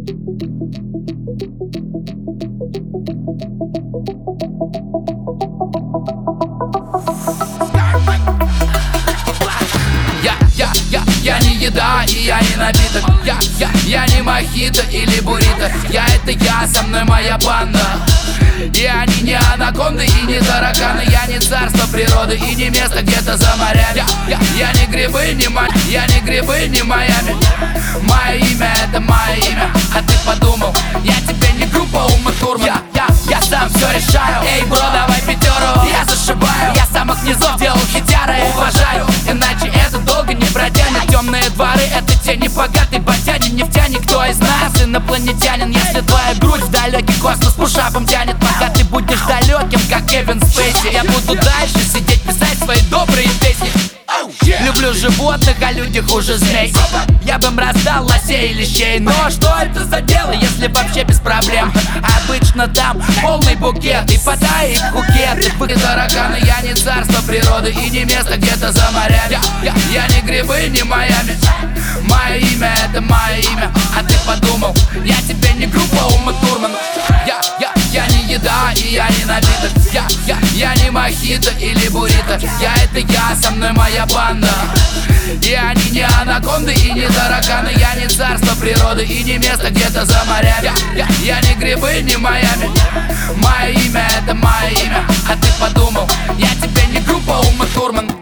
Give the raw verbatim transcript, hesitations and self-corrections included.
Я, я, я, я не еда и я не напиток. Я, я, я не мохито или буррито. Я это я, со мной моя банда. И они не анаконды и не тараканы. Я не царство природы и не место где-то за морями. Я, я, я не грибы, не ма... Я не грибы, не Майами. Мое имя — это мое имя. А ты подумал, я тебе не группа Ума Турман. Я, я, я сам все решаю. Эй, бро, давай пятеру. Я зашибаю. Я самых низов делал хитяры. Уважаю, иначе это долго не протянет. Темные дворы — это те небогатые ботяне. Нефтяник, кто из нас инопланетянин? Если твоя грудь в далекий космос пушапом тянет, пока ты будешь далеким, как Кевин Спейси, я буду дальше сидеть, писать свои добрые песни. Люблю животных, а люди хуже змей. Я бы им раздал лосей и лещей. Но что это за дело, если вообще без проблем? Обычно там полный букет и подай их букеты. Вы тараканы, я не царство природы и не место где-то за морями. Я, я не грибы, не Майами. Мое имя — это мое имя. А ты подумал, я тебе не группа Ума Турман. Я, я, я не еда и я не напиток. Я, я, я не мохито или буррито. Я это я, со мной моя банда. И они не анаконды и не тараканы. Я не царство природы и не место где-то за морями. Я, я, я не грибы, не Майами. Мое имя — это мое имя. А ты подумал, я тебе не группа Ума Турман.